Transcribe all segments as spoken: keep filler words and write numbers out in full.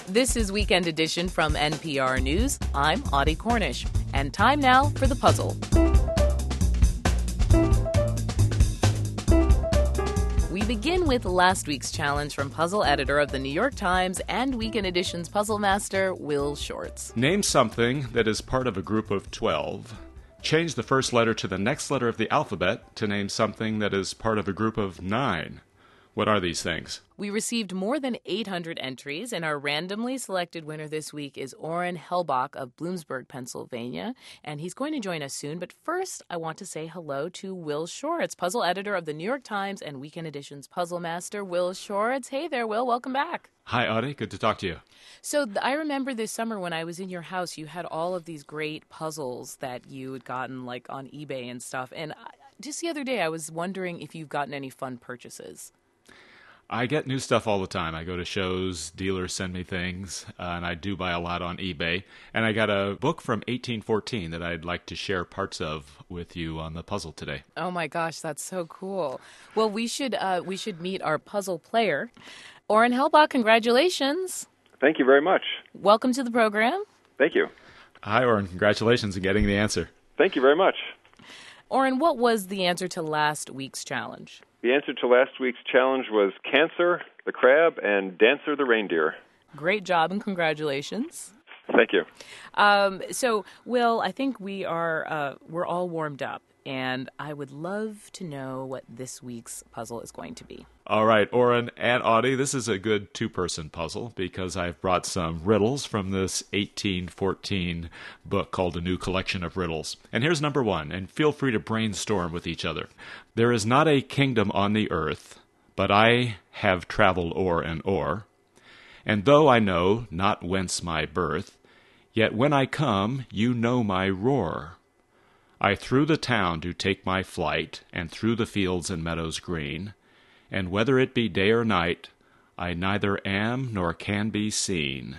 This is Weekend Edition from N P R News. I'm Audie Cornish. And time now for the puzzle. We begin with last week's challenge from puzzle editor of the New York Times and Weekend Edition's puzzle master, Will Shortz. Name something that is part of a group of twelve. Change the first letter to the next letter of the alphabet to name something that is part of a group of nine. What are these things? We received more than eight hundred entries, and our randomly selected winner this week is Oren Helbach of Bloomsburg, Pennsylvania, and he's going to join us soon. But first, I want to say hello to Will Shortz, puzzle editor of the New York Times and Weekend Edition's puzzle master, Will Shortz. Hey there, Will. Welcome back. Hi, Audie. Good to talk to you. So th- I remember this summer when I was in your house, you had all of these great puzzles that you had gotten like on eBay and stuff. And I, just the other day, I was wondering if you've gotten any fun purchases. I get new stuff all the time. I go to shows, dealers send me things, uh, and I do buy a lot on eBay. And I got a book from eighteen fourteen that I'd like to share parts of with you on the puzzle today. Oh my gosh, that's so cool. Well, we should uh, we should meet our puzzle player. Oren Helbach, congratulations. Thank you very much. Welcome to the program. Thank you. Hi, Oren. Congratulations on getting the answer. Thank you very much. Oren, what was the answer to last week's challenge? The answer to last week's challenge was Cancer, the crab, and Dancer, the reindeer. Great job and congratulations. Thank you. Um, so, Will, I think we are uh, we're all warmed up, and I would love to know what this week's puzzle is going to be. All right, Oren and Audie, this is a good two-person puzzle because I've brought some riddles from this eighteen fourteen book called A New Collection of Riddles. And here's number one, and feel free to brainstorm with each other. There is not a kingdom on the earth, but I have traveled o'er and o'er. And though I know not whence my birth, yet when I come, you know my roar. I through the town do take my flight, and through the fields and meadows green, and whether it be day or night, I neither am nor can be seen.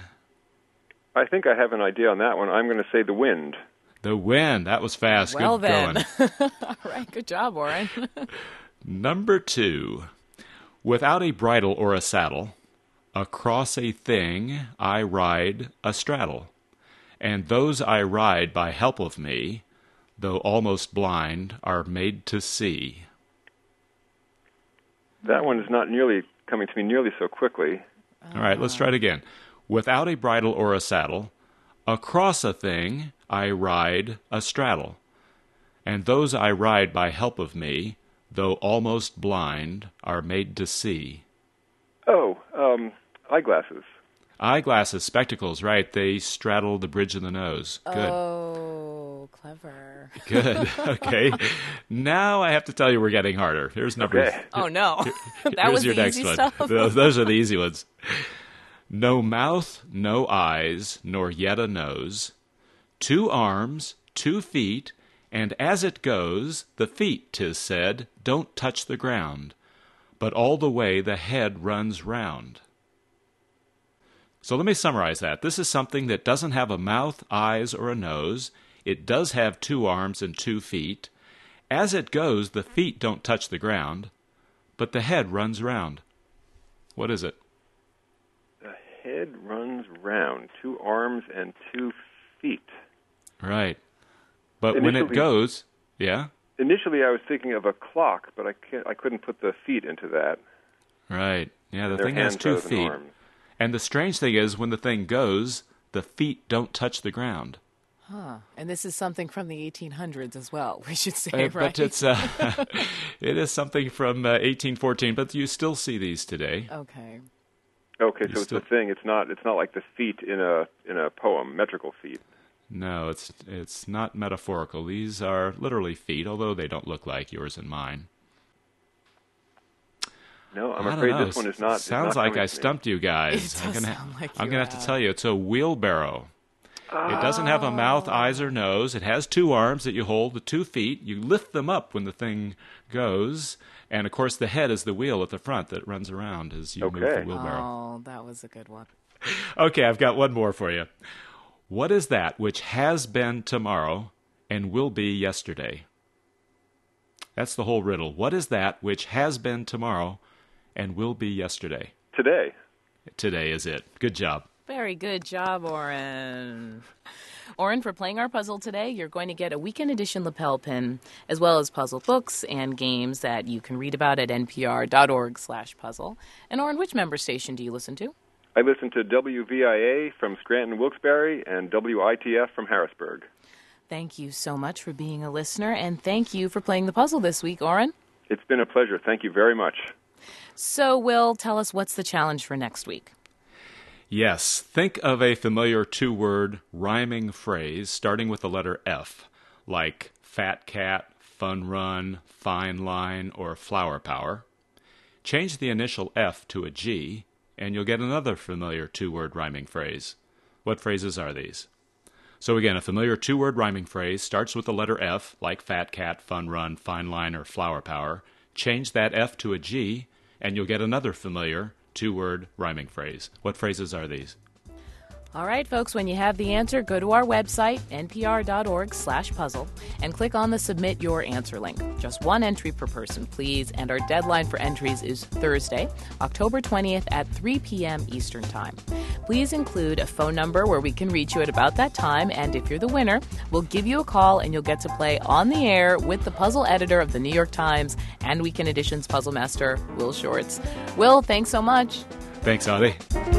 I think I have an idea on that one. I'm going to say the wind. The wind. That was fast. Well, good then. going. All right. Good job, Oren. Number two. Without a bridle or a saddle, across a thing I ride a straddle, and those I ride by help of me, though almost blind, are made to see. That one is not nearly coming to me nearly so quickly. All right, let's try it again. Without a bridle or a saddle, across a thing I ride a straddle, and those I ride by help of me, though almost blind, are made to see. Oh, um, eyeglasses. Eyeglasses, spectacles, right. They straddle the bridge of the nose. Good. Oh, clever. Good. Okay. Now I have to tell you we're getting harder. Here's number... Okay. Oh, no. That Here's was your the next easy one. stuff. Those, those are the easy ones. No mouth, no eyes, nor yet a nose. Two arms, two feet, and as it goes, the feet, 'tis said, don't touch the ground, but all the way the head runs round. So let me summarize that. This is something that doesn't have a mouth, eyes, or a nose. It does have two arms and two feet. As it goes, the feet don't touch the ground, but the head runs round. What is it? The head runs round. Two arms and two feet. Right. But when it goes, yeah? Initially, I was thinking of a clock, but I can't, I couldn't put the feet into that. Right. Yeah, the Their thing has hands two rather than feet. arms. And the strange thing is, when the thing goes, the feet don't touch the ground. Huh. And this is something from the eighteen hundreds as well, we should say, Uh, right? But it's uh, it is something from uh, eighteen fourteen, but you still see these today. Okay. Okay, You so still- it's a thing. It's not. It's not like the feet in a in a poem, metrical feet. No, it's it's not metaphorical. These are literally feet, although they don't look like yours and mine. No, I'm I don't afraid know. this one is not. is Sounds not like coming I to me. stumped you guys. It I'm does gonna, sound like I'm you gonna have to have. tell you, it's a wheelbarrow. It doesn't have a mouth, eyes, or nose. It has two arms that you hold, the two feet. You lift them up when the thing goes. And, of course, the head is the wheel at the front that runs around as you move the Okay. wheelbarrow. Oh, that was a good one. Okay, I've got one more for you. What is that which has been tomorrow and will be yesterday? That's the whole riddle. What is that which has been tomorrow and will be yesterday? Today. Today is it. Good job. Very good job, Oren. Oren, for playing our puzzle today, you're going to get a weekend edition lapel pin, as well as puzzle books and games that you can read about at npr.org slash puzzle. And Oren, which member station do you listen to? I listen to W V I A from Scranton-Wilkes-Barre and W I T F from Harrisburg. Thank you so much for being a listener, and thank you for playing the puzzle this week, Oren. It's been a pleasure. Thank you very much. So, Will, tell us what's the challenge for next week? Yes, think of a familiar two-word rhyming phrase starting with the letter F, like fat cat, fun run, fine line, or flower power. Change the initial F to a G, and you'll get another familiar two-word rhyming phrase. What phrases are these? So again, a familiar two-word rhyming phrase starts with the letter F, like fat cat, fun run, fine line, or flower power. Change that F to a G, and you'll get another familiar two-word rhyming phrase. What phrases are these? All right, folks, when you have the answer, go to our website, npr.org slash puzzle, and click on the Submit Your Answer link. Just one entry per person, please, and our deadline for entries is Thursday, October twentieth at three p.m. Eastern Time. Please include a phone number where we can reach you at about that time, and if you're the winner, we'll give you a call and you'll get to play on the air with the puzzle editor of the New York Times and Weekend Edition's puzzle master, Will Shortz. Will, thanks so much. Thanks, Audie.